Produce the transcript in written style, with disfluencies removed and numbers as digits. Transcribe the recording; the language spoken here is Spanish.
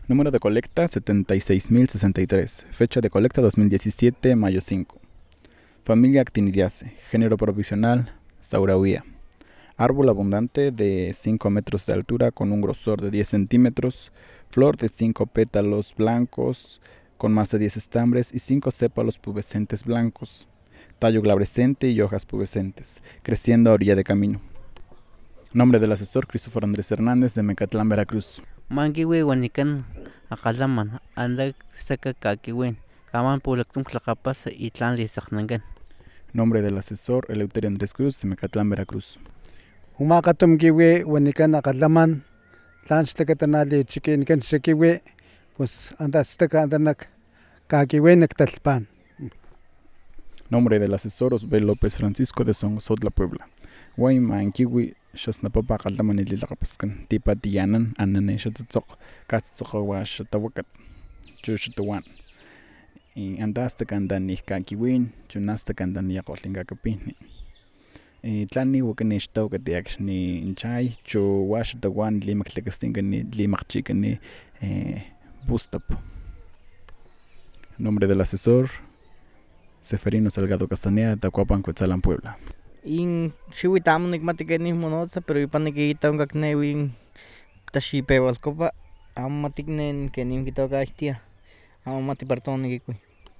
Número de colecta 76.063. Fecha de colecta 2017, mayo 5. Familia Actinidiaceae. Género provisional Saurauia. Árbol abundante de 5 metros de altura con un grosor de 10 centímetros. Flor de 5 pétalos blancos con más de 10 estambres y 5 sépalos pubescentes blancos. Tallo glabrescente y hojas pubescentes, creciendo a orilla de camino. Nombre del asesor: Cristóforo Andrés Hernández, de Mecatlán, Veracruz. Mankiwi wanikan akalaman anda saka kakiwen kaman pulaktum klakapas itlan lisaknangan. Nombre del asesor: Eleuterio Andrés Cruz, de Mecatlán, Veracruz. Humakatum kiwi wanikan akalaman tlanchlakatanali chiquinikan chiquiwi pues andastaka andanak kakiwenek talpan. Nombre del asesor: Osbel López Francisco, de Sonsotla, Puebla. Guayman kiwi xasnapapa akalaman ililakapaskan tipatiyanan anane xatzotzok katzotzokawa xatawakat chuxatuan. Y andastaka andani kakiwin chunastaka andani yakollinkakapihni. Tlani wakanixtawakatiak ni chay chu waxatawan limaktlakastinkani limakchikani bustap. Nombre del asesor: Seferino Salgado Castaneda, de Tacuapan, Cuetzalan, Puebla. In xiuitamo nikmatikeni monotsa, pero ipan nikita unkaknewin taxipewalkopa amo matiknen kenin kitokahtia amo matiparton nikikui.